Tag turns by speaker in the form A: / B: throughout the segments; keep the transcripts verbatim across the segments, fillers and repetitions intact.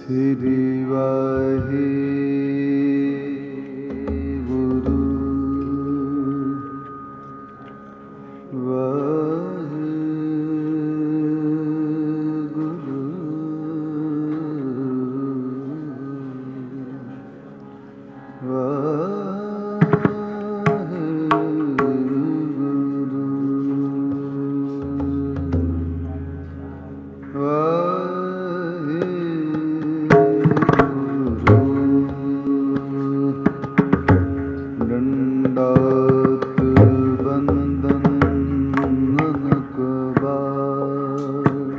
A: श्री वाहे गुरु वाहे गुरु वाहे गुरु वाहे दंडात बंदन ननकबार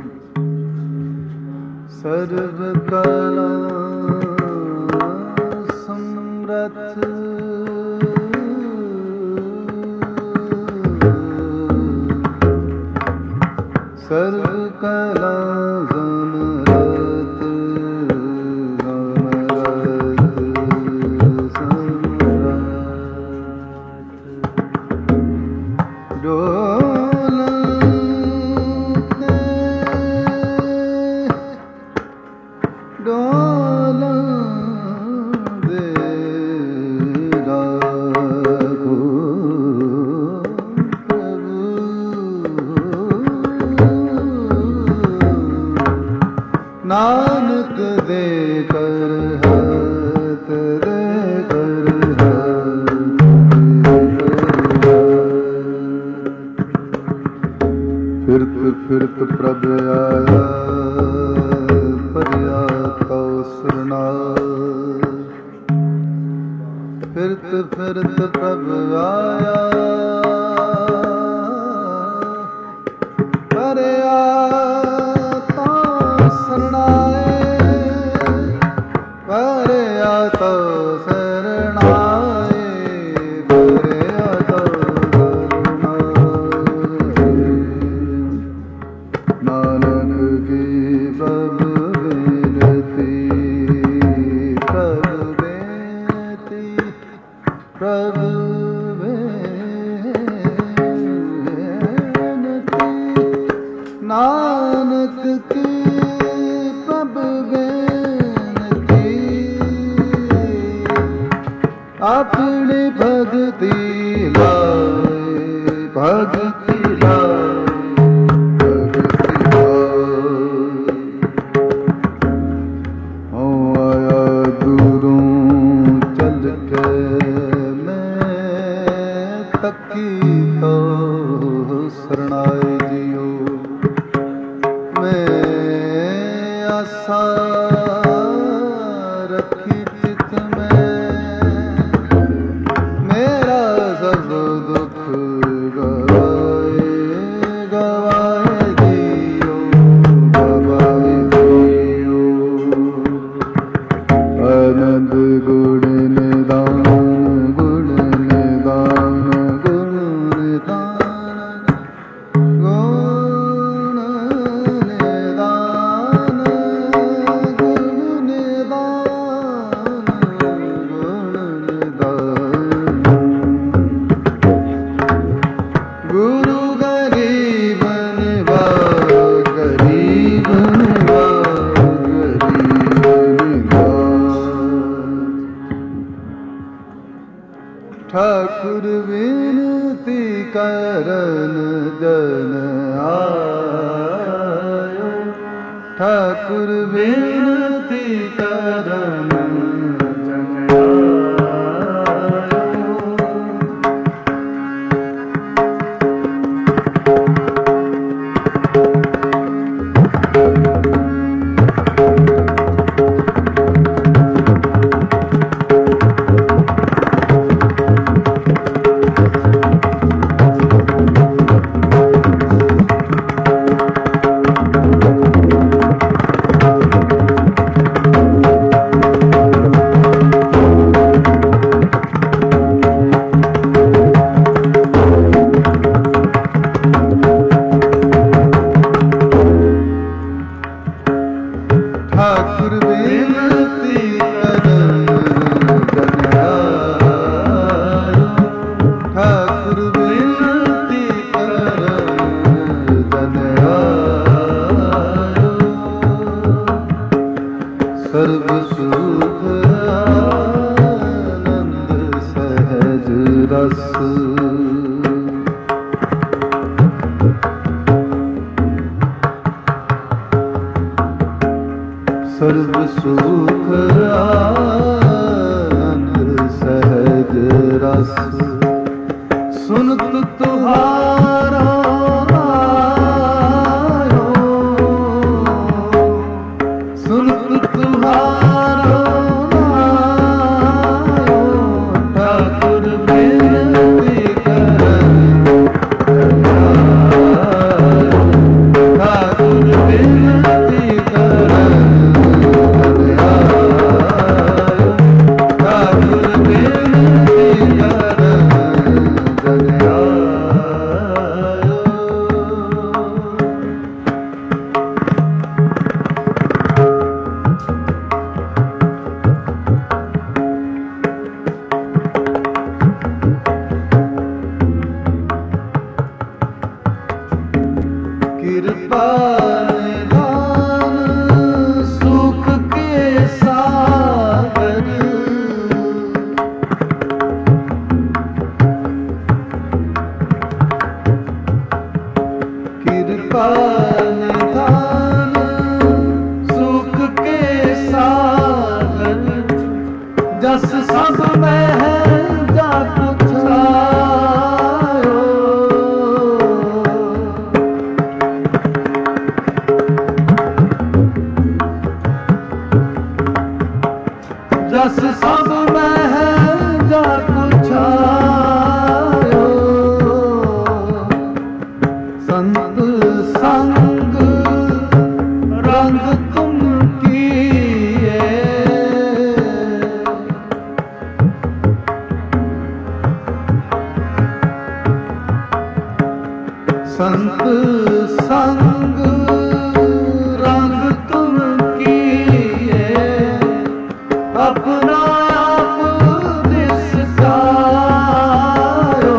A: सर्व कला समरथ सर्व कला समरथ समरथ समरथ डोलते डोलते राखो नानक दे कर हाथ दे कर फिरत फिरत प्रभ आया परिया तो सुरना फिरत फिरत प्रभ आया परिया परिया तो शरणाए परिया तो शरणाए नानक की प्रभु बेनती प्रभु बेनती प्रभु बेनती नानक की प्रभु बेनती अपनी भक्ति लाए भक्ति लाए भक्ति लाए हो आया दूरों चल के मैं तकी तो शरणाए जियो मैं आशा रखी चित में मेरा सब दुख गवाए गवाए जियो गवाए जियो आनंद गुण निदान गुण निदान गुण निदान गुण निदान गुण निदान गुण निदान गुरु गरीब निवाज गरीब निवाज गरीब निवाज ठाकुर विनती करन जन आयो ठाकुर विनती करन जन आयो सर्व सुख आनंद सहज रस सुनत तुहारा आयो, सुनत तुहारा आयो, ठाकुर बिनती करन ठाकुर बिनती करन ठाकुर बिनती करन कृपा निधान सुख के सागर, कृपा निधान सुख के सागर, जस सब में है जा कुछ आयो, जस सब में है जा कुछ आयो, संत संग रंग तुम किए, संत संग रंग तुम किए, अपना आप दिसकायो,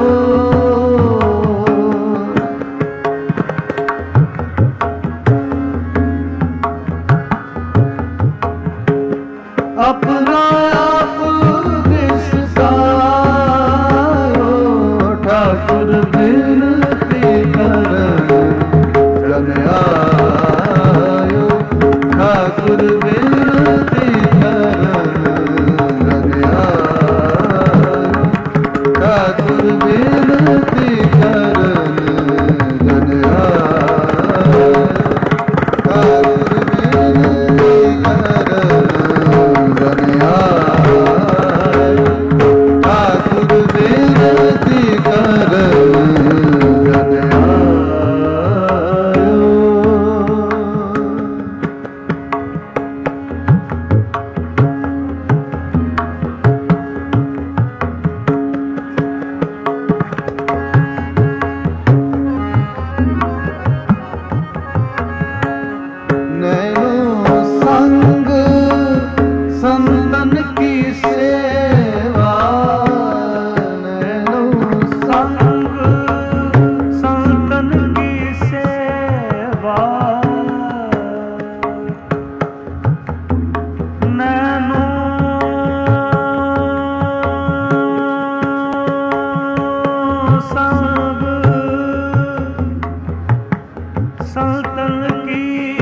A: अपना आप दिसकायो, ठाकुर बिनती करन जन आयो, ठाकुर बिनती ठाकुर बिनती करन जन आयो, ठाकुर बिनती करन जन आयो, ठाकुर बिनती करन जन आयो। नैनो संग संतन की सेवा, नैनो संग संतन की सेवा, नैनो संग संतन की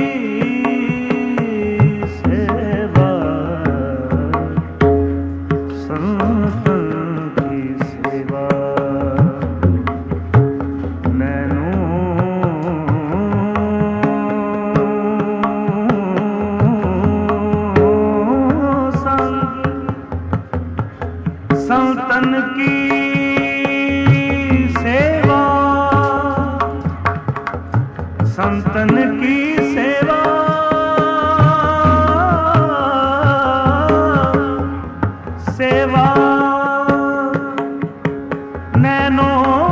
A: संतन की सेवा, संतन की सेवा, सेवा नैनो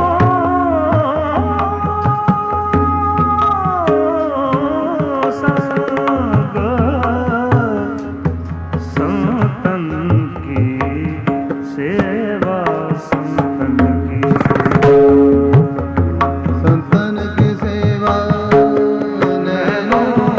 A: संग संतन की सेवा, संतन की सेवा, संतन की सेवा नैनो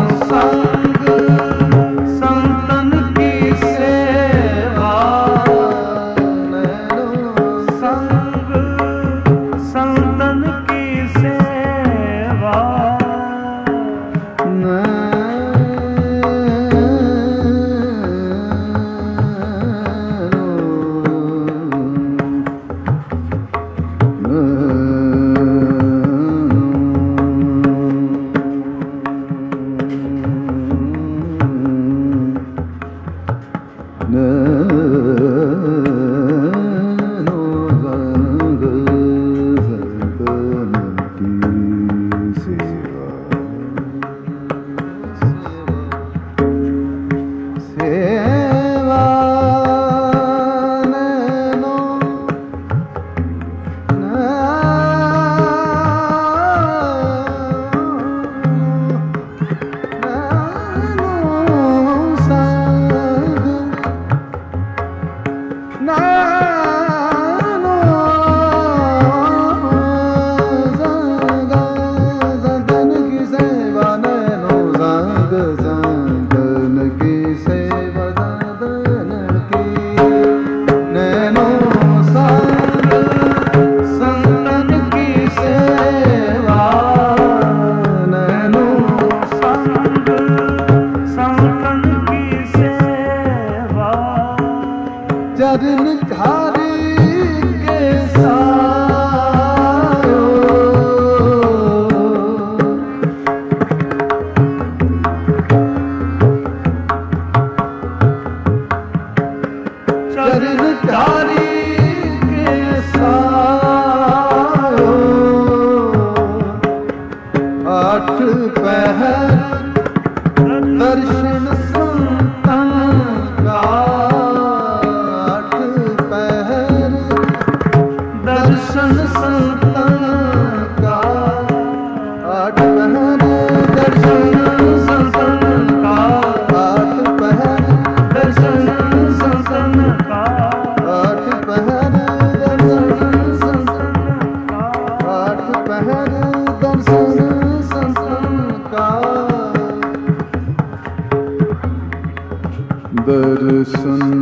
B: पहर दर्शन संतन का आठ पहर दर्शन संतन का आठ पहर दर्शन संतन का आठ पहर दर्शन संतन का आठ पहर दर्शन संतन का आठ पहर दर्शन संतन का दर्शन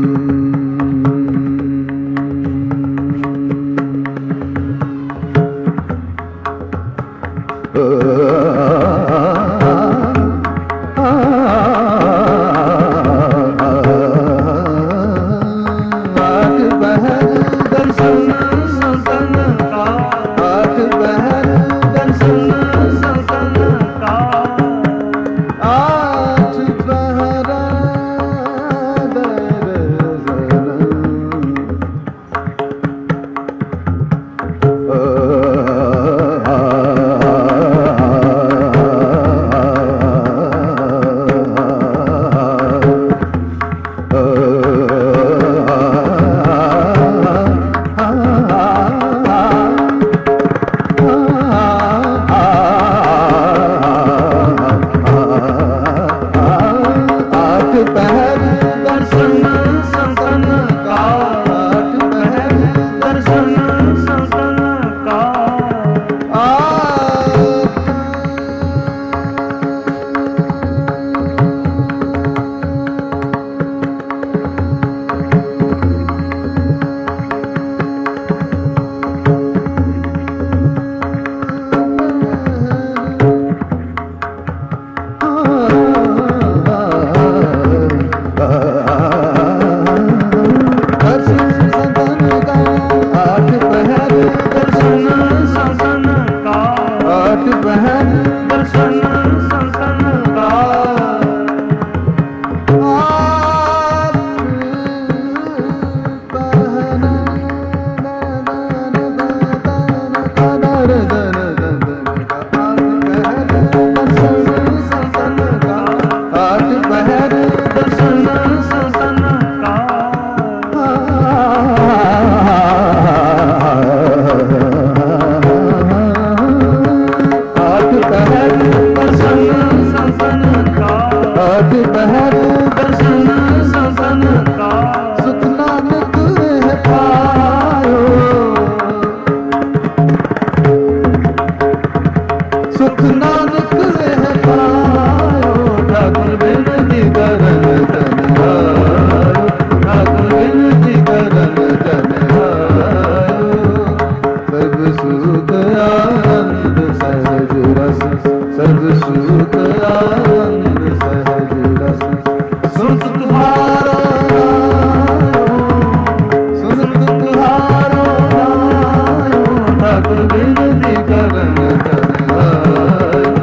A: ठाकुर बिनती करन धन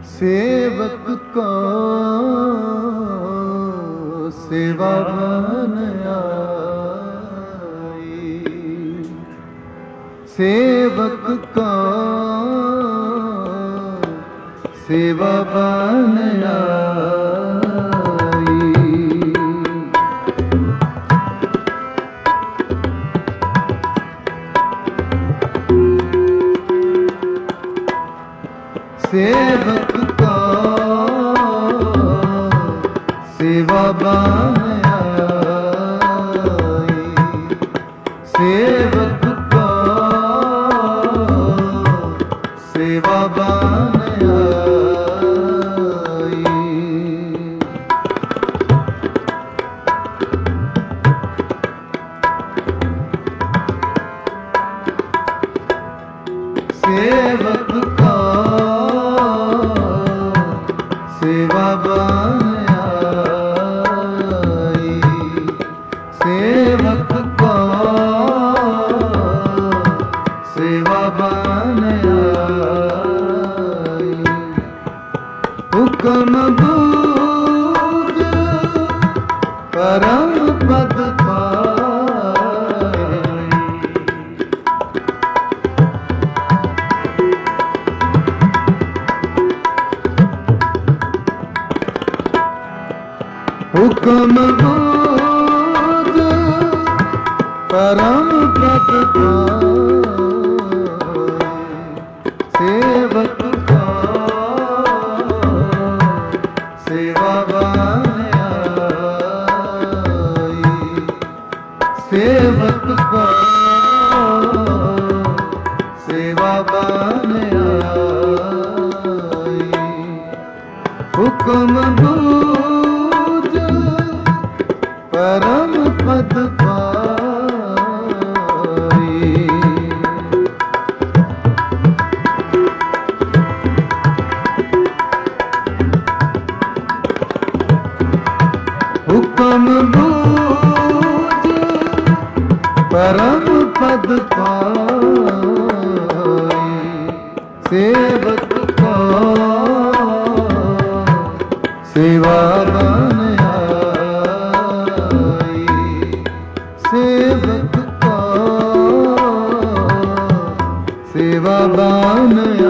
B: सेवक को सेवा बन आई, सेवक को सेवा बन आई। सेवक को सेवा बन आई, सेवक को सेवा बन आई। सेवक को सेवा बन आई, सेवक को सेवा बन आई। हुक्म बूझ परम पद पाए, हुक्म बूझ परम पद पाए, सेवक को सेवा बन आई, सेवक को सेवा बन आई। हुक्म बूझ परम पद पाई, हुक्म बूझ परम पद पाई, सेवक को सेवा बन आई, सेवक को सेवा बन आई।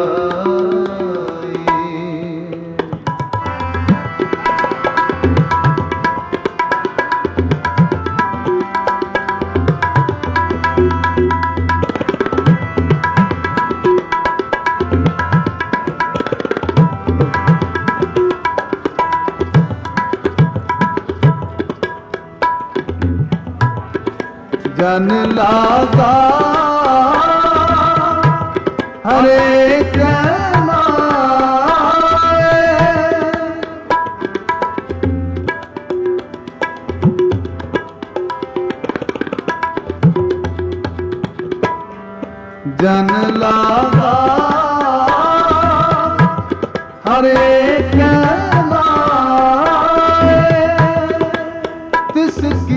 B: जन लागा हरे कमाए, जन लागा हरे कमाए, तिसकी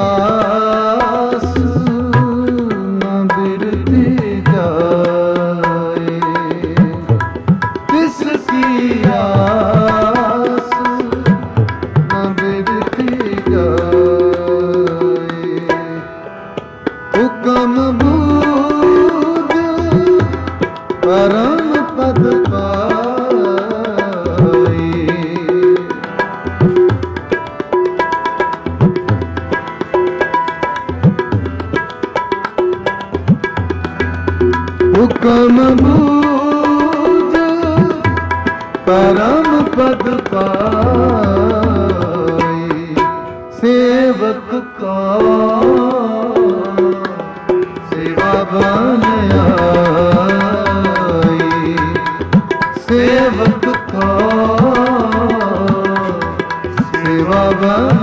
B: हुक्म बूझ परम पद पाई, हुक्म बूझ परम पद पाई, सेवक को सेवा बन आई, सेवक को सेवा बन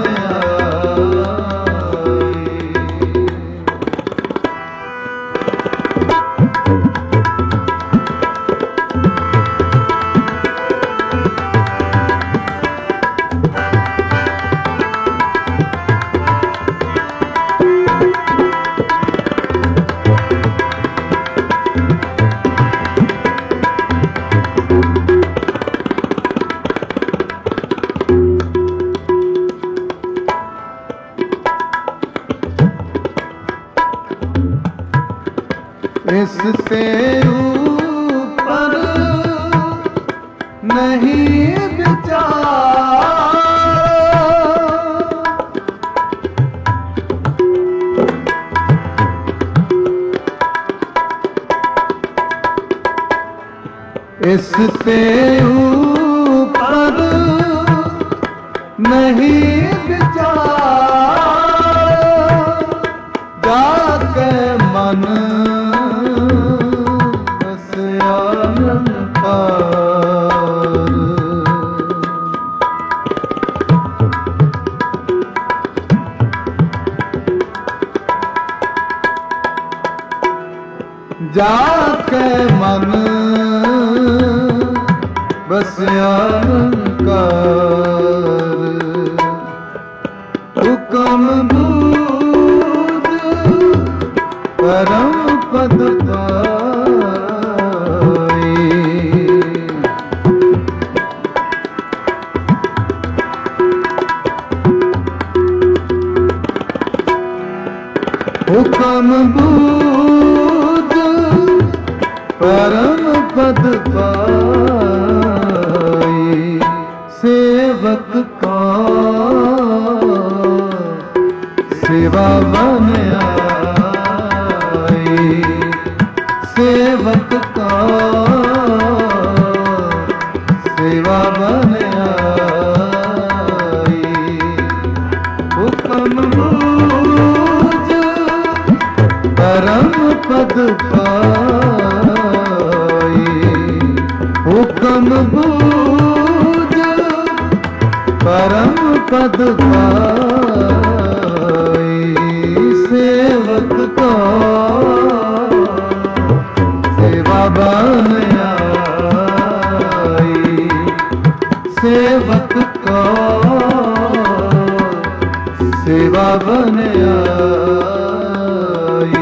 B: इससे ऊपर नहीं विचार, इससे ऊपर नहीं विचार, जाके मन बस आनंद पार। जाके मन बस अहंकार, हुक्म बूझ परम पद पाए। हुक्म बूझ परम पद पाए, सेवक का सेवा बन आए। सेवक का सेवा बन आए। हुक्म बूझ परम पद पाए। हुक्म बूझ परम पद पाए, सेवक का सेवा बन आए। सेवक का सेवा बन आए।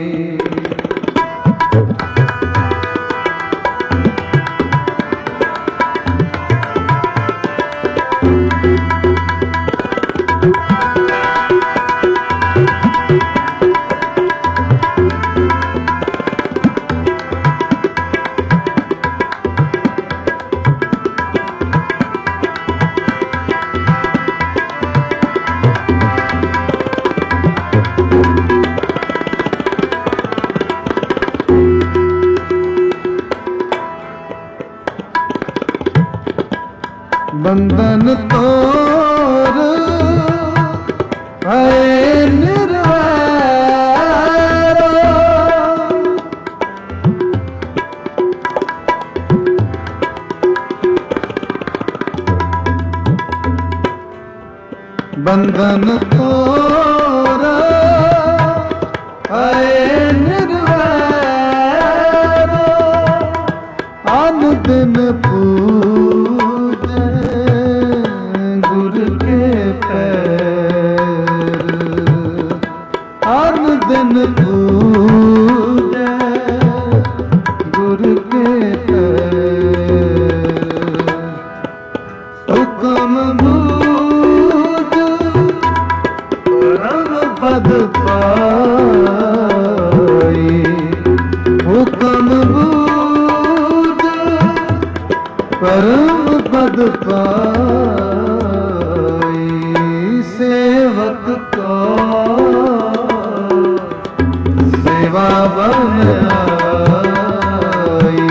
B: बंधन तोर है निर्वैर, बंधन तोर है निर्वैर, अनुदिन पूजे गुरु के पैर। अनुदिन पूजे गुरु के पैर। हुक्म बूझ परम पद पाए। हुक्म बूझ परम पद पाए, सेवक का सेवा बन आए।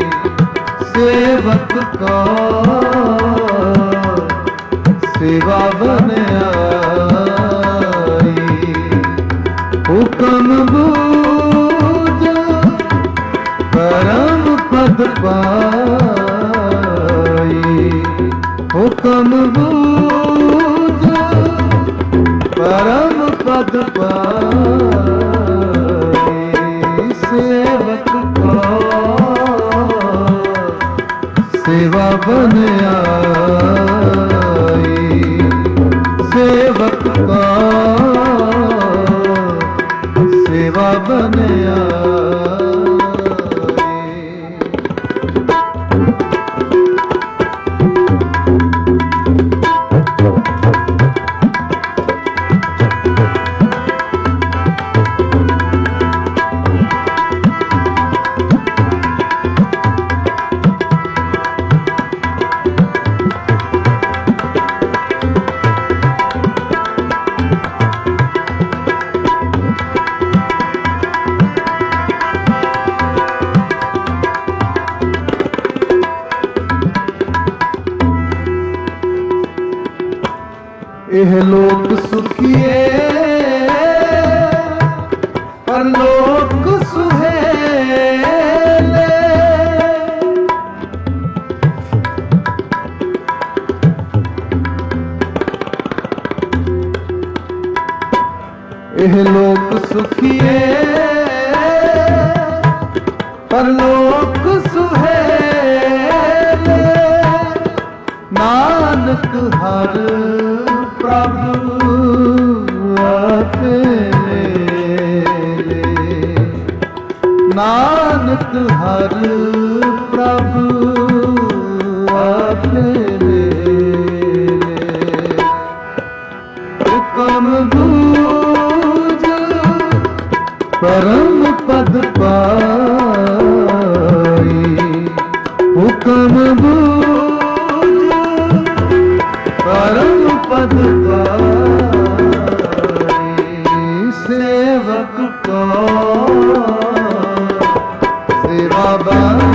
B: सेवक का सेवा बन आए। हुक्म बूझ परम पद पाए। हुक्म बूझ परम पद पाए, सेवक का सेवा बन आए। सेवक का सेवा बन आए। एह लोक सुखिए परलोक सुहेले। एह लोक सुखिए परलोक सुहेले। नानक हर प्रभु आपे ले। नानक हर प्रभु आपे ले। हुक्म बूझ परम पद पाई। हुक्म बूझ परम पद पाई। सेवक को सेवा बन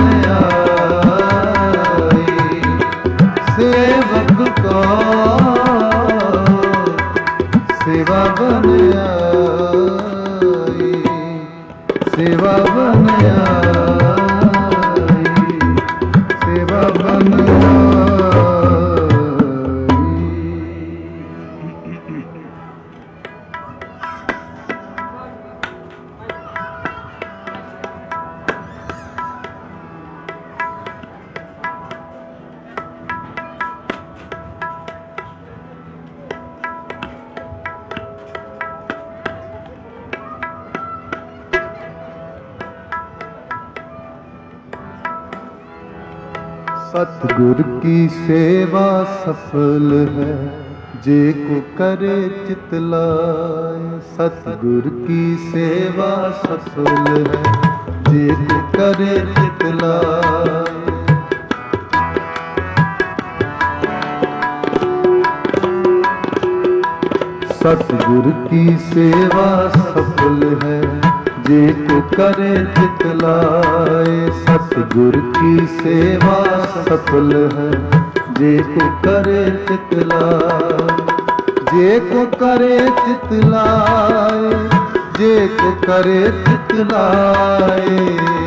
B: आई। सेवक को सेवा बन आई। सेवा बन आई। सेवा बन सतगुर की सेवा सफल है जे को करे चित लाए। सतगुर की सेवा सफल है जे को करे चित लाए। सतगुर की सेवा सफल है जे को करे चित लाए। सतगुर की सेवा सफल है जे को करे चित लाए। जे को करे चित लाए। जे को करे चित लाए।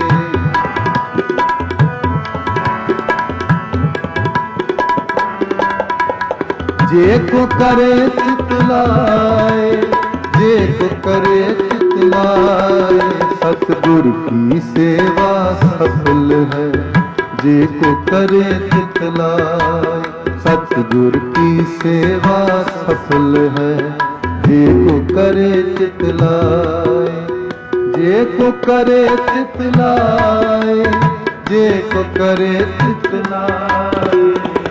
B: जे को करे चित लाए। जे को करे चित लाए। सतगुर की सेवा सफल है जे को करे चित लाए। सतगुर की सेवा सफल है जे को करे चित लाए। जे को करे चित लाए। जे को करे चित लाए।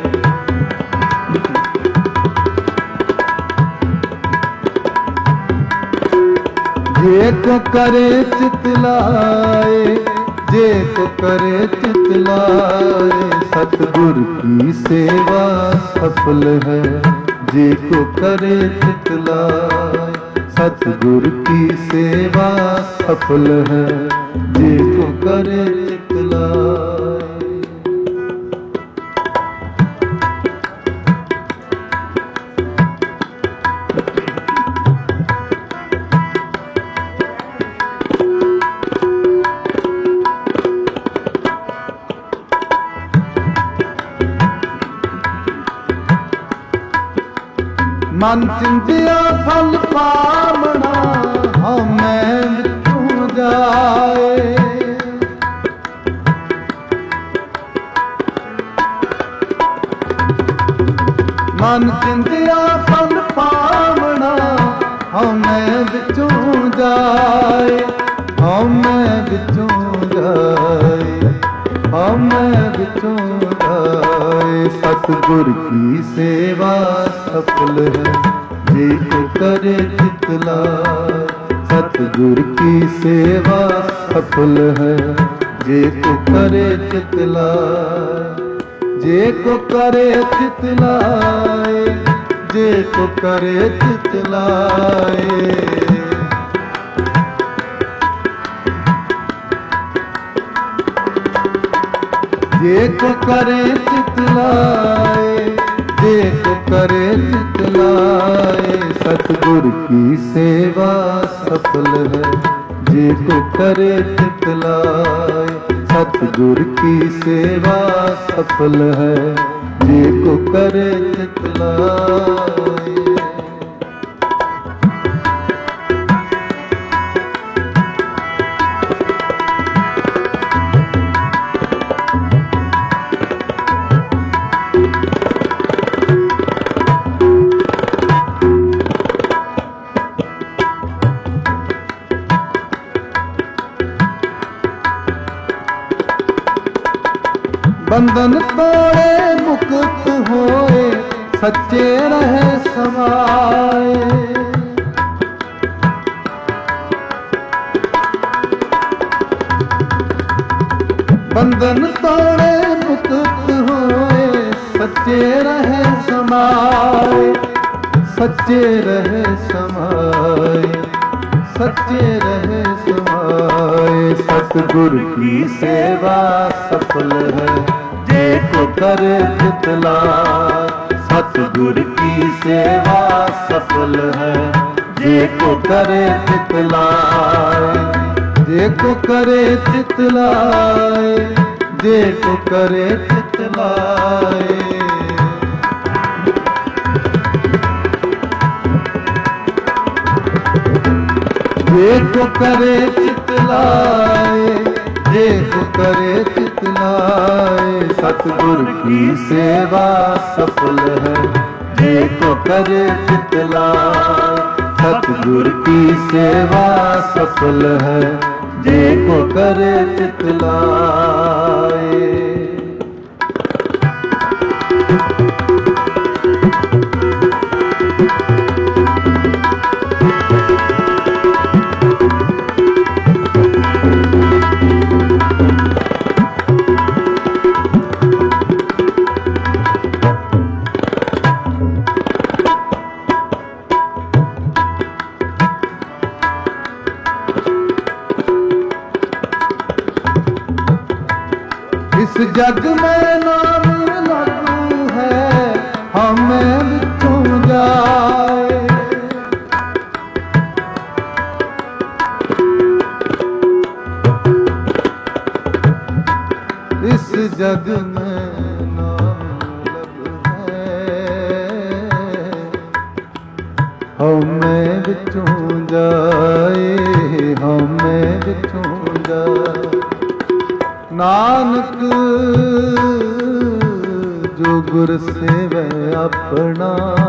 B: जे को करे चित लाए। जे को करे चित लाए। सतगुर की सेवा सफल है जे को करे चित लाए। सतगुर की सेवा सफल है जे को करे चित लाए। मन चिंतिया फल पावना हमें तू जाए। मन चिंतिया फल पावना हमें बिचों जाए। हमें बिचों जाए। हमें बिचों जाए। सतगुर की सेवा सफल है जे को करे चित लाए। सतगुर की सेवा सफल है जे को करे चित लाए। जे को करे चित लाए। जे को करे चित लाए। जे को करे चित लाए। जे को करे चित लाए। सतगुर की सेवा सफल है जे को करे चित लाए। सतगुर की सेवा सफल है जे को करे चित लाए। बंधन तोड़े मुक्त होए सच्चे रहे समाए। बंधन तोड़े मुक्त होए सच्चे रहे समाए। सच्चे रहे समाए सच्चे रहे समाए। सतगुर की सेवा सफल है जे को करे चित लाए। सतगुर की सेवा सफल है जे को करे चित लाए। जे को करे चित लाए जे को करे चित लाए। जे को करे चित लाए जे को करे चित लाए। सतगुर की सेवा सफल है जे को करे चित लाए। सतगुर की सेवा सफल है जे को करे चित लाए। इस जग में नाम लागू है हमें बिछू जाए। इस जग में नाम लग है हमें बिछू जाए। हमें बिछू जाए। नानक जो गुर सेवै अपना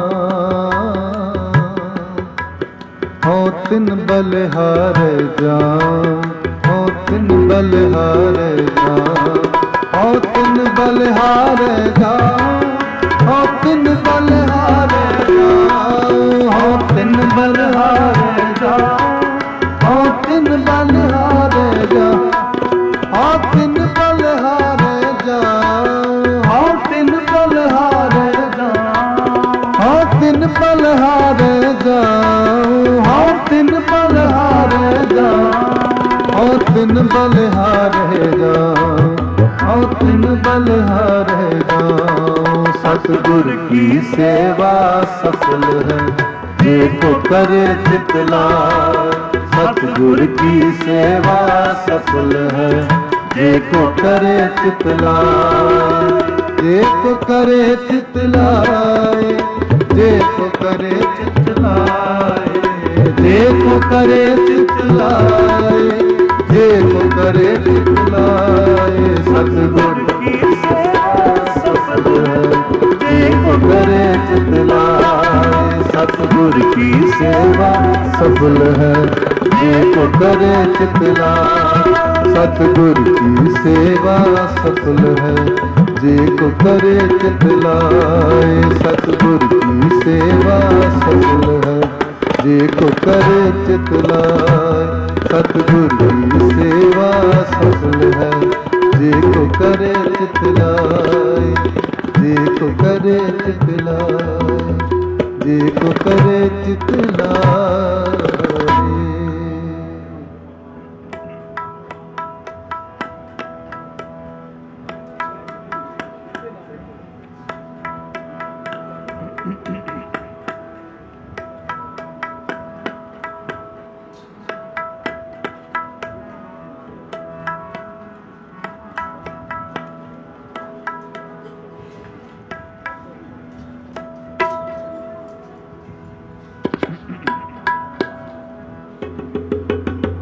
B: हो तिन बलिहार जान। हो तिन बलिहार जान। हो तिन बलिहार जान। हो तिन बलिहार जान। हो तिन बलिहार जान। हो तिन बलिहार जान। हो तिन बलिहार जान। हो तिन बलिहार जान। हो तिन बलिहार जान। हो तिन बलिहार जान। हो तिन बलिहार जान। हो तिन बलिहार जान। सतगुर की सेवा सफल है जे को करे चित लाए। सतगुर की सेवा सफल है जे को करे चित लाए। जे को करे चित लाए। जे को करे चित लाए। जे को करे चित लाए। जे को करे चित लाए। सतगुर की सेवा सफल है जे को करे चित लाए। सतगुर की सेवा सफल है जे को करे चित लाए। सतगुर की सेवा सफल है जे को करे चित लाए। सतगुर की सेवा सफल है जे को करे चित लाए। सतगुर की सेवा सफल है जे को करे चित लाए। जे को करे चित लाए। जे को करे चित लाए।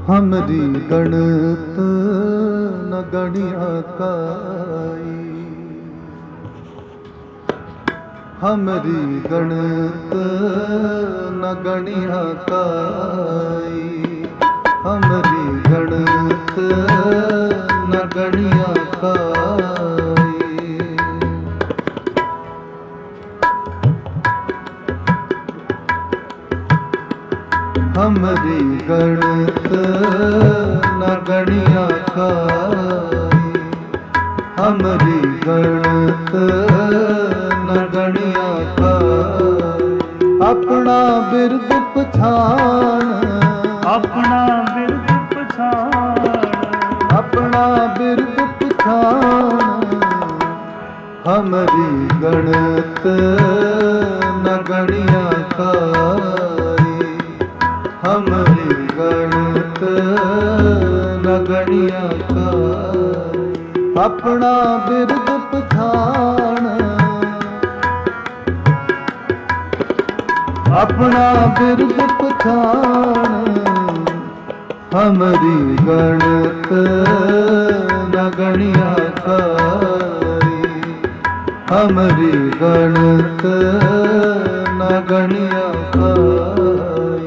B: हमरी गणत न गणिया काई, हमरी गणत न गणिया काई, हमरी गणत न गणिया काई। हमरी गणत न गणिया काई, हमरी गणत न गणिया काई। अपना बिरद पछाण,
A: अपना बिरद पछाण,
B: अपना बिरद पछाण। हमरी गणत न गणिया काई, हमरी गणत न गणिया काई। अपना बिरद पछाण, अपना बिरद पछाण। हमरी गणत न गणिया काई, हमरी गणत न गणिया काई।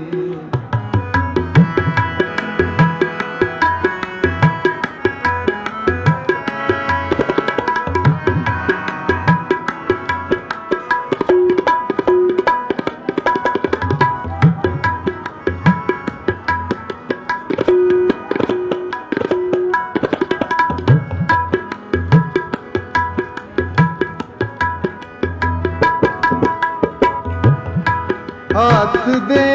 B: हाथ दे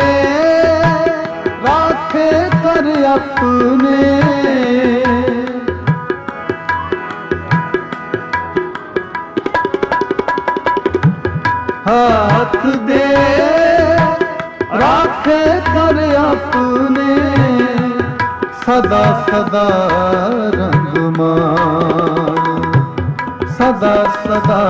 B: राखे कर अपने, हाथ दे राखे कर अपने। सदा सदा रंगमान, सदा सदा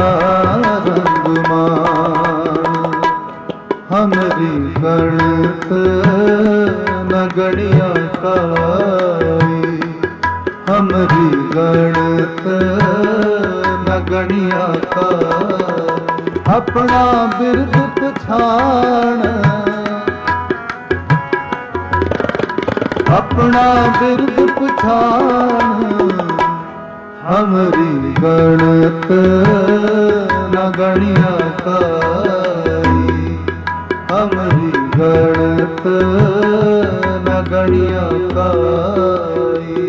B: रंगमान। हमरी गणत न गणिया काई, हमरी गणत न गणिया काई। अपना बिरद पछाण, अपना बिरद पछाण। हमरी गणत न गणिया काई, हमरी गणत न गणिया काई।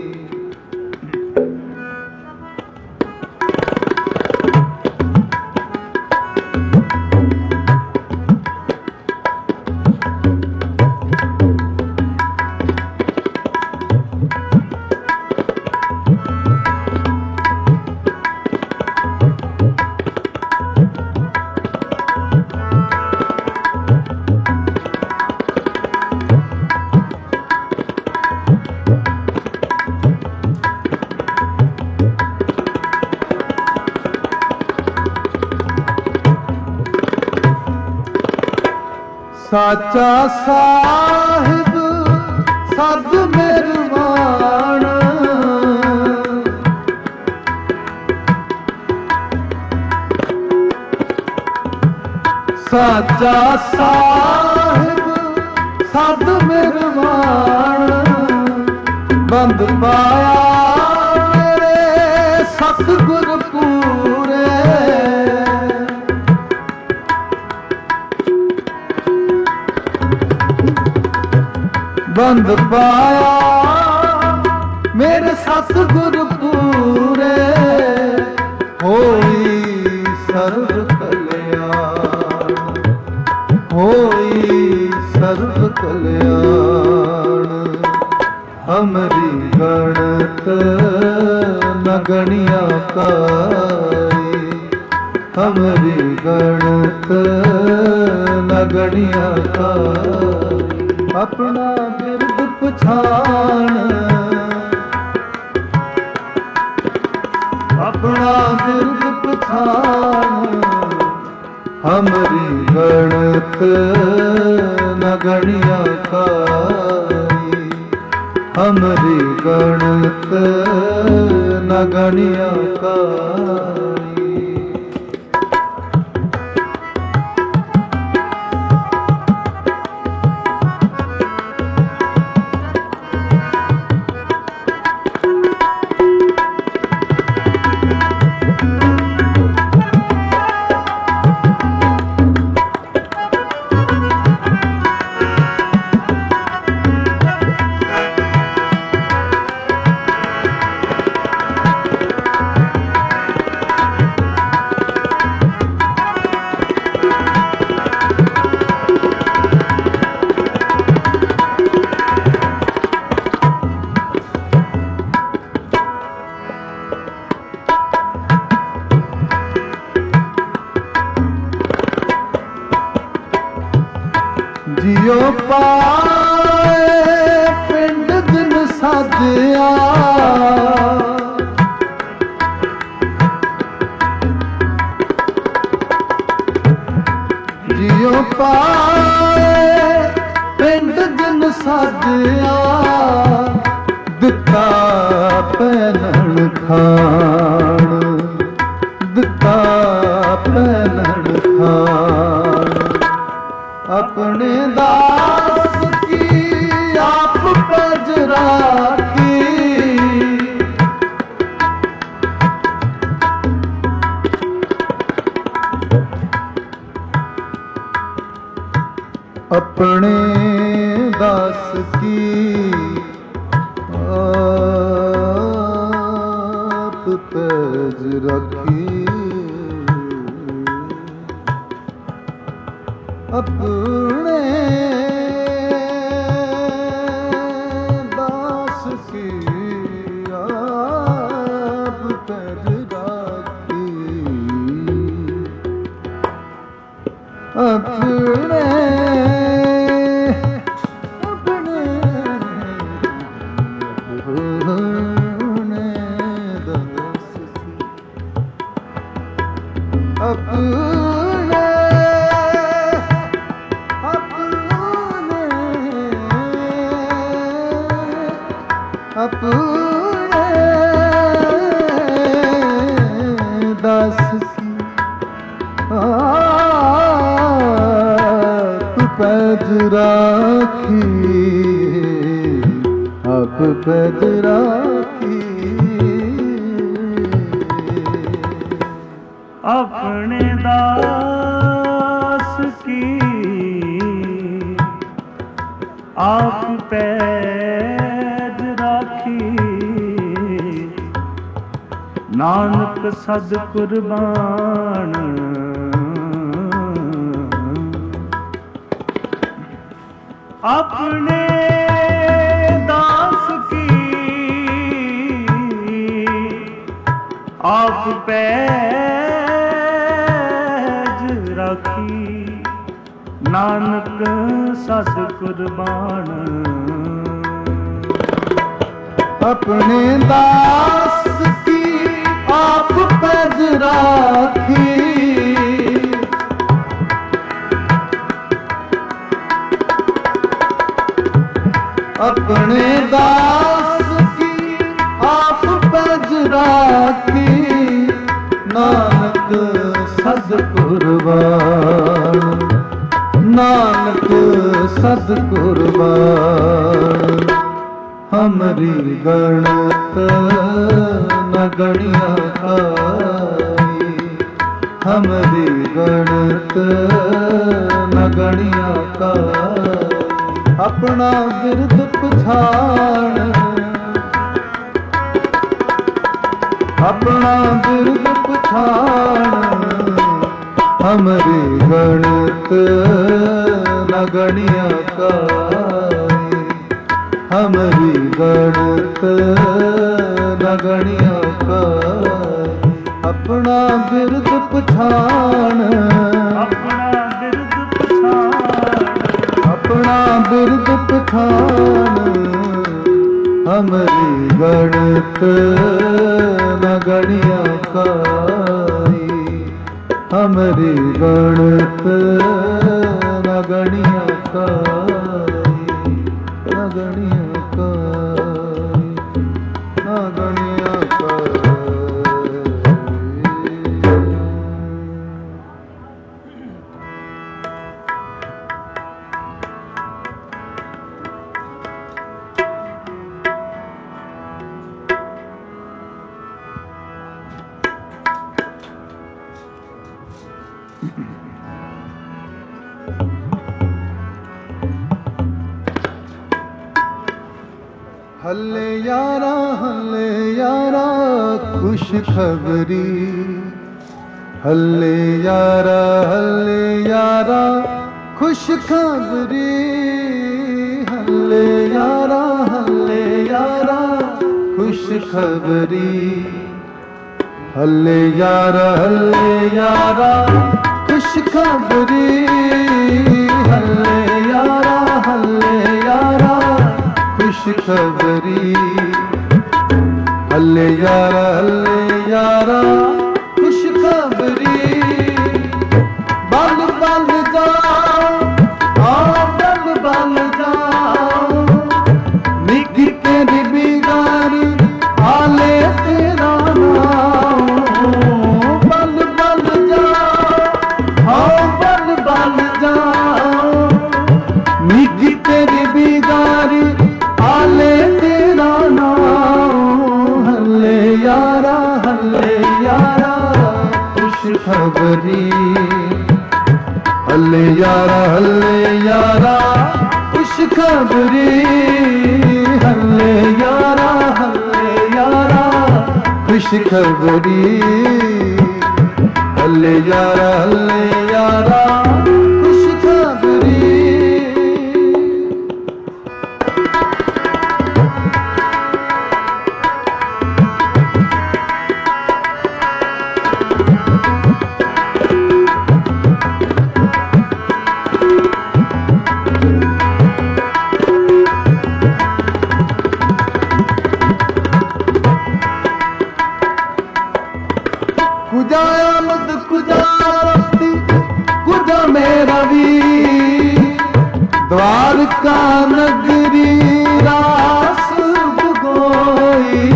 B: साचा साहिब सद मेहरबान, साचा साहिब सद मेहरबान। बंद पाया मेरे सतगुर पूरे, बंद पाया मेरे सतगुर पूरे। होई सर्व कल्याण, होई सर्व कल्याण। हमरी गणत न गणिया काई, हमरी गणत न गणिया काई। अपना बिरद पछाण, अपना बिरद पछाण। हमरी गणत न गणिया काई, हमरी गणत न गणिया काई। जियो पाए पिंड दिन साधिया, जियो पाए पिंड दिन साधिया, दिता पैनण खान, दिता पैनण खान। अपने दास की आप पज राखी, अपने दास की आप पज राखी। अपने दास की आप पैज राखी। अपने अपने अपने दास की अपने अपने दास की आप पैज राखी, आप पैज राखी।
A: अपने दास की आप पैज राखी, नानक सद कुर्बान। अपने दास की आप पैज राखी, नानक सद कुर्बान।
B: अपने दास की आप पैज राखी, अपने दास की आप पैज राखी, नानक सद कुर्बान, नानक सद कुर्बान। हमरी गणत न गणिया काई, हमरी गणत न गणिया काई। अपना बिरद पछाण, अपना बिरद पछाण। हमरी गणत न गणिया काई, हमरी गणत न गणिया काई। अपना बिरद पछाण,
A: अपना बिरद पछाण,
B: अपना बिरद पछाण। हमरी गणत न गणिया काई, हमरी गणत न गणिया काई, न गणिया काई। हल्ले यारा हल्ले यारा खुश खबरी, हल्ले यारा हल्ले यारा खुश खबरी, हल्ले यारा हल्ले यारा खुश खबरी, हल्ले यारा हल्ले यारा खुश खबरी, हल्ले यारा हल्ले यारा खुश खबरी, हल्ले यारा हल्ले यारा खुश खबरी। बल बल जाओ आओ बल बल जाओ, निकी तेरी बिगारी आले तेरा नाम, बल बल जाओ आओ बल बल जाओ, निकी तेरी बिगारी आले तेरा नाम, हल्ले यारा हल्ले यारा खुश खबरी, हल्ले यारा हल्ले यारा खुश खबरी, हल्ले यारा हल्ले यारा खुश खबरी, हल्ले यारा हल्ले यारा खुश खबरी। कुजा आमद कुजा रफ्ती कुजा मेरा वीर, द्वारका नगरी रास भगोई,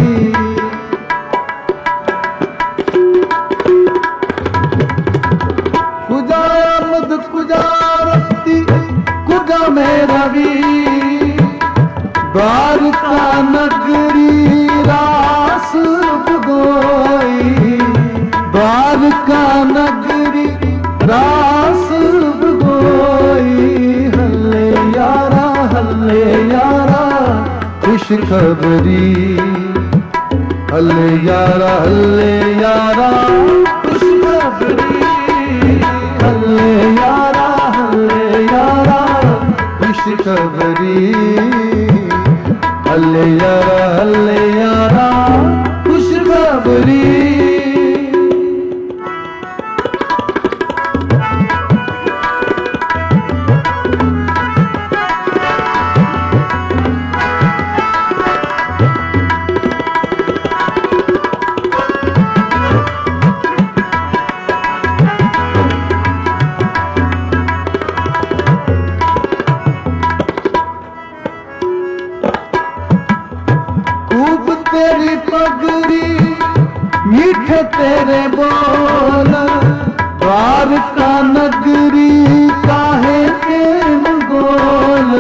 B: कुजा आमद कुजा रफ्ती कुजा मेरा वीर, द्वारका नगरी रास भगोई, द्वारका नगरी रास भगोई, हल्ले यारा हल्ले यारा खुश खबरी, हल्ले यारा हल्ले यारा खुश खबरी, हल्ले यारा हल्ले यारा खुश खबरी, हल्ले यारा हल्ले यारा खुश खबरी। तेरी पगड़ी मीठे तेरे बोल, द्वारका नगरी काहे के मंगोल,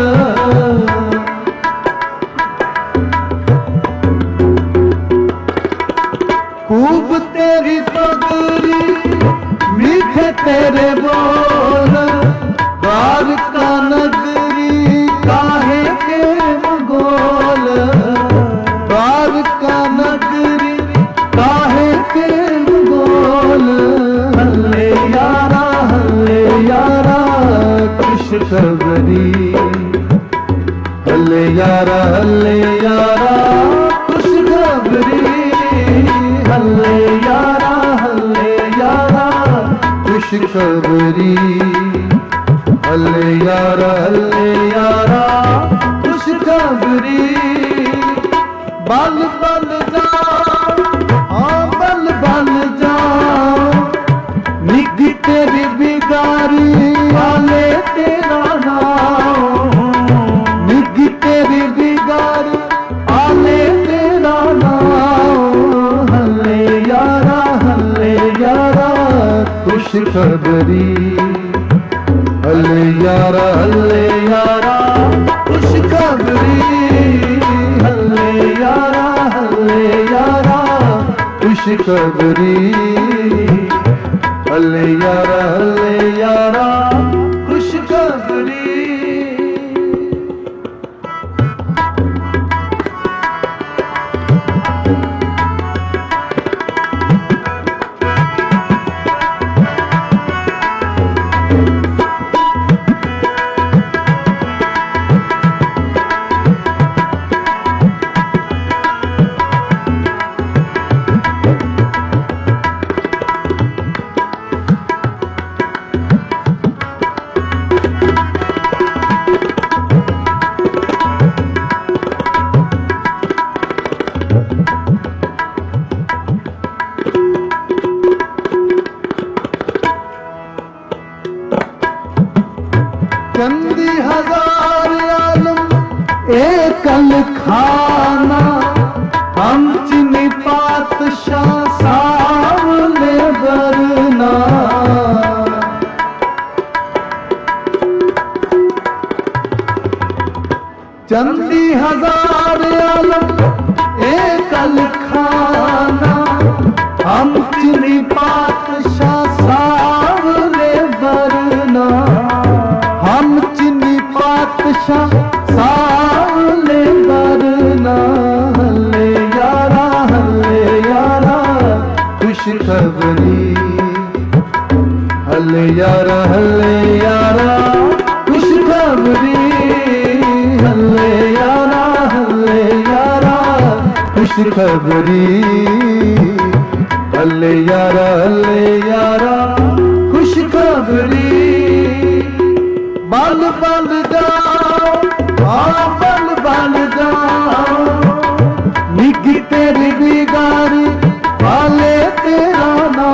B: खूब तेरी पगड़ी मीठे तेरे बोल, द्वारका नगरी काहे के मंगोल, द्वारका नगरी काहे के मंगोल, हल्ले यारा हल्ले यारा खुश खबरी, हल्ले यारा हल्ले यारा खुश खबरी, हल्ले यारा हल्ले यारा खुश खबरी, हल्ले यारा हल्ले यारा खुश खबरी। बल बल जाओ हाँ बल बल जाओ, निकी तेरी बिगारी आले तेरा नाम, निकी तेरी बिगारी आले तेरा नाम, हल्ले यारा हल्ले यारा खुश खबरी, हल्ले यारा हल्ले यारा खुश खबरी, हल्ले यारा हल्ले यारा खुश खबरी, हल्ले यारा चंदी हजार आलम एक अलखाना, हम चिनी पातशाह सावले बरना, हम चिनी पातशाह सावले बरना। हल्ले यारा हल्ले यारा खुशखबरी, हल्ले यारा हल्ले यारा खुशखबरी, हल्ले यारा हल्ले यारा खुशखबरी, हल्ले यारा हल्ले यारा खुशखबरी। बल बल जाओ हाँ बल बल जाओ, निगी तेरी बिगारी वाले तेरा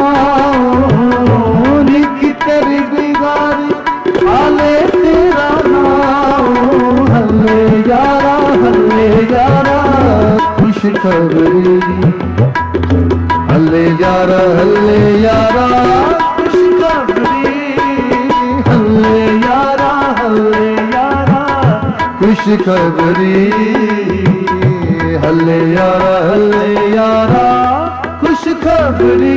B: नाम, निगी तेरी बिगारी वाले तेरा नाम। हल्ले यारा हल्ले यारा खुशखबरी, हल्ले यारा हल्ले यारा खुशखबरी, हल्ले यारा हल्ले यारा खुशखबरी, हल्ले यारा हल्ले यारा खुशखबरी।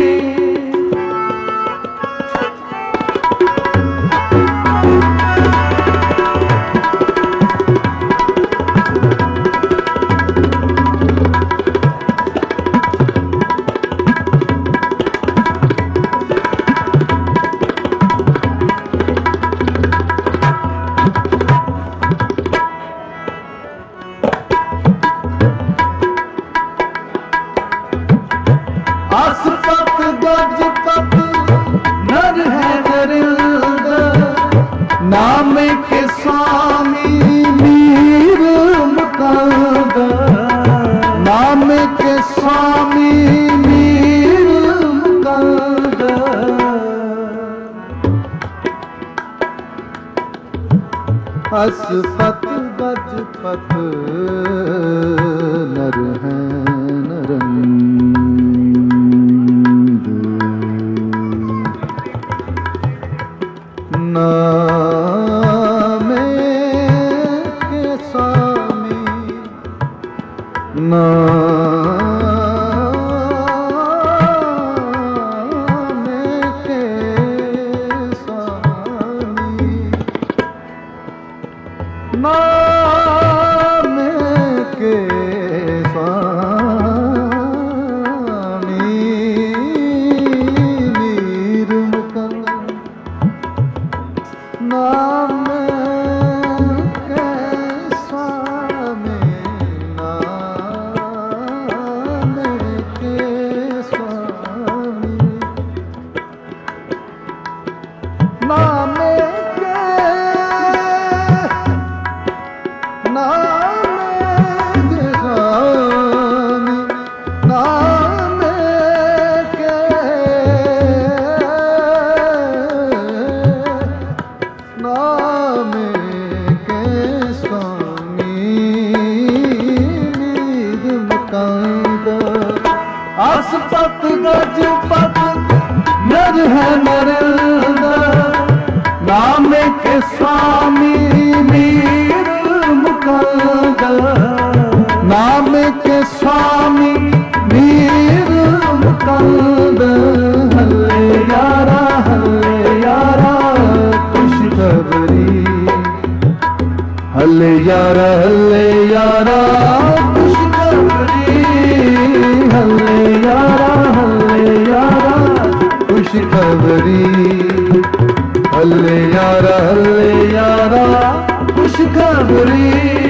B: आसपत गजपत नर है नरिंद, नाम के स्वामी मीर मुकंद, नाम के स्वामी मीर मुकंद। आसपत गजपत नर है नरंद, नाम के स्वामी नाम के स्वामी, नाम के स्वामी मीर मुकंद, नाम के स्वामी नाम के स्वामी, नाम के नाम के स्वामी, नाम के नाम के स्वामी मीर मुकंद। आसपत गजपत नर है नरिंद, नाम के स्वामी मीर मुकंद, नाम के स्वामी मीर मुकंद। हल्ले यारा हल्ले यारा खुशखबरी, हल्ले यारा हल्ले यारा खुशखबरी, हल्ले यारा हल्ले यारा खुशखबरी, हल्ले यारा हल्ले यारा खुशखबरी।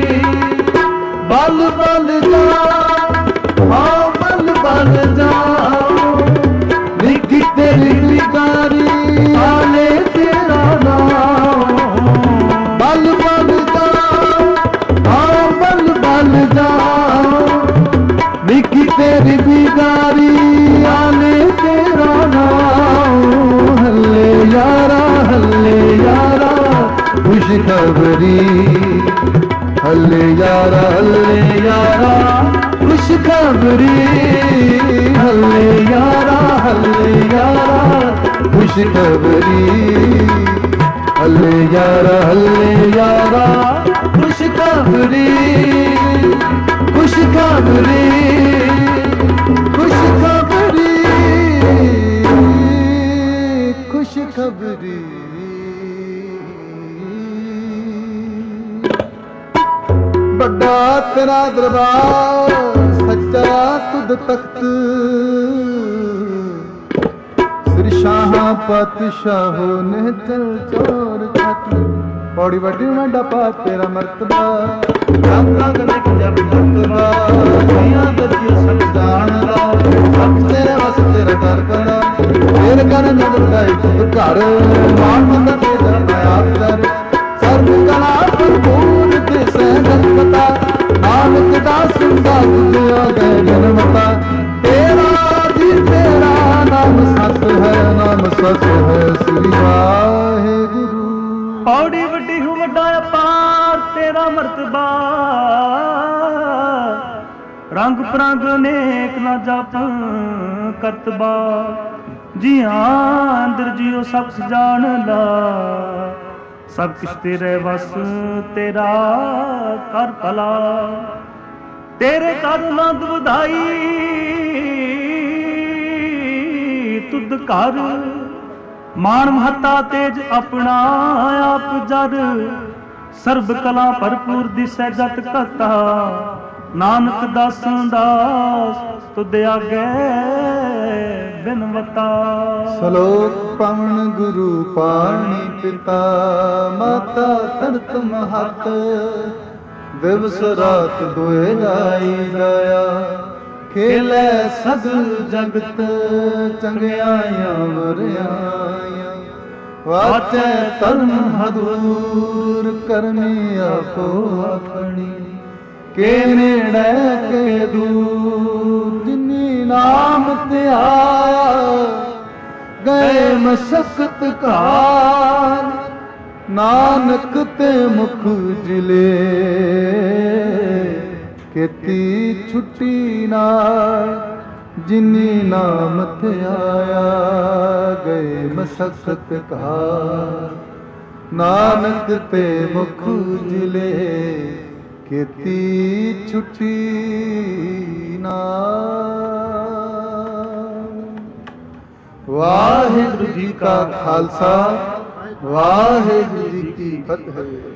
B: बल बल जाओ हाँ बल बल जाओ, निगी तेरी बिगारी आले तेरा नाम। बल बल जाओ हाँ बल बल जाओ, निगी तेरी बिगारी आले तेरा नाम। हल्ले यारा हल्ले यारा खुशखबरी, हल्ले यारा हल्ले यारा खुशखबरी, हल्ले यारा हल्ले यारा खुशखबरी, हल्ले यारा हल्ले यारा खुशखबरी। ਖੁਸ਼ਖਬਰੀ ਖੁਸ਼ਖਬਰੀ ਖੁਸ਼ਖਬਰੀ ਖੁਸ਼ਖਬਰੀ ਵੱਡਾ ਤੇਰਾ ਦਰਬਾਰ ਸੱਚਾ ਤੁਧ ਤਖਤ ਸ੍ਰੀ ਸ਼ਾਹਾਂ ਪਾਤਸ਼ਾਹੋ ਨਿਹਚਲ ਚੋਰ ਛਤ ਪੌੜੀ ਵੱਡੀ ਵੱਡਾ ਪਾ ਤੇਰਾ ਮਰਤਬਾ ਰੰਗ ਰੰਗ ਨਿਕ ਜਬ ਮਰਤਬਾ ਦੁਨੀਆ ਦਰਜੀ ਸਭ ਜਾਣਦਾ ਸਭ ਤੇਰੇ ਵਸ ਤੇਰਾ ਕਰ ਕਲਾ ਤੇਰੇ ਕਰ ਨਦਰ ਗਾਈ ਤੁਧ ਘਰ ਮਾਨ ਮੰਦਾ ਤੇਰਾ ਆਪ ਦਰ ਸਰਬ ਕਲਾ ਭਰਪੂਰ ਤੇ ਸਹਿ ਪਤਾ ਨਾਨਕ ਦਾਸ ਦਾ ਤੁਧਿਆ ਗਏ ਜਨਮਤਾ ਤੇਰਾ ਜੀ ਤੇਰਾ ਨਾਮ ਸਤ ਹੈ ਨਾਮ ਸਤ ਹੈ ਸ੍ਰੀ ਵਾਹਿਗੁਰੂ
A: ਪੌੜੀ ਵੱਡੀ ਹੂੰ ਵੱਡਾ ਅਪਾਰ ਤੇਰਾ ਮਰਤਬਾ ਰੰਗ ਪ੍ਰੰਗ ਅਨੇਕ ਨਾ ਜਪ ਕਰਤਬਾ ਜੀਆਂ ਅੰਦਰ ਜਿਉ ਸਭ ਜਾਣ ਲਾ ਸਭ ਕੁਛ ਤੇਰੇ ਵਸ ਤੇਰਾ ਕਰ ਭਲਾ ਤੇਰੇ ਕਰ ਨੰਦ ਵਧਾਈ ਤੁਧ ਘਰ ਮਾਣ ਮਹੱਤਾ ਤੇਜ ਆਪਣਾ ਆਪ ਜਦ ਸਰਬ ਕਲਾ ਭਰਪੂਰ ਦਿਸੈ ਜਤ ਕਤਾ ਨਾਨਕ ਦਾਸਾਂ ਦਾਸ ਤੁਧ ਆਗੇ ਬਿਨਵਤਾ
B: ਸਲੋਕ ਪਵਨ ਗੁਰੂ ਪਾਣੀ ਪਿਤਾ ਮਾਤਾ ਤਰਤ ਮਹਤ ਦਿਵਸ ਰਾਤ ਦੋਏ ਜਾਈ ਜਾਇਆ ਖੇਲੇ ਸਗਲ ਜਗਤ ਚੰਗਿਆਈਆਂ ਵਰਿਆਈਆਂ ਵਾਚੈ ਤਨ ਹਦੂਰ ਕਰਮੀ ਆਪੋ ਆਪਣੀ ਕੇ ਨੇੜੇ ਕੇ ਦੂਰ ਜਿਨੀ ਨਾਮ ਤੇ ਆਇਆ ਗਏ ਮਸ਼ਕਤ ਘਾਰ ਨਾਨਕ ਤੇ ਮੁਖ ਜਿਲੇ ਕੀਤੀ ਛੁੱਟੀ ਨਾਲ ਜਿਨੀ ਨਾਮ ਤੇ ਆਇਆ ਗਏ ਮਸ਼ਕਤ ਘਾਰ ਨਾਨਕ ਤੇ ਮੁਖ ਜਿਲੇ ਕੀਤੀ ਛੁੱਟੀ ਨਾਲ ਵਾਹਿਗੁਰੂ ਜੀ ਕਾ ਖਾਲਸਾ ਵਾਹਿਗੁਰੂ ਜੀ ਕੀ ਫਤਿਹ।